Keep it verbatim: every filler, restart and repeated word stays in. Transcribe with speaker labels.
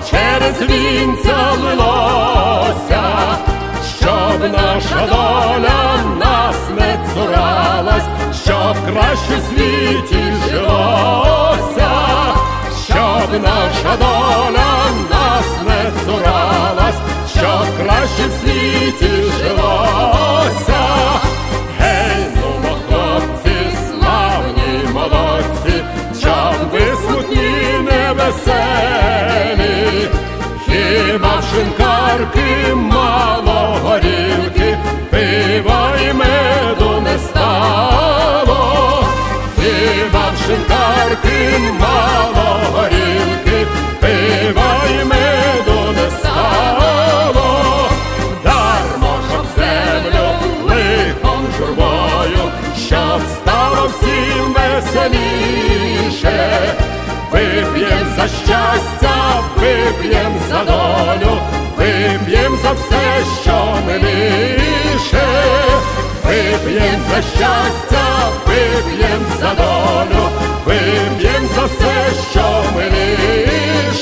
Speaker 1: через вінця лилося, щоб наша доля нас не цуралась, щоб краще в світі жилося, щоб наша доля нас не цуралась, щоб краще в світі жилося. Гей, нумо, хлопці, славні молодці, чом ви смутні невеселі? Хіба в шинкарки мало горілки, пива і меду не стало? Хіба в шинкарки мало горілки, пива і меду не стало? Дармо, щоб землю лихом журбою, щоб стало всім веселіше. Вип'єм за щастя, вип'єм за долю, вип'єм за все, що миліше. Вип'єм за щастя, вип'єм за долю, вип'єм за все, що миліше.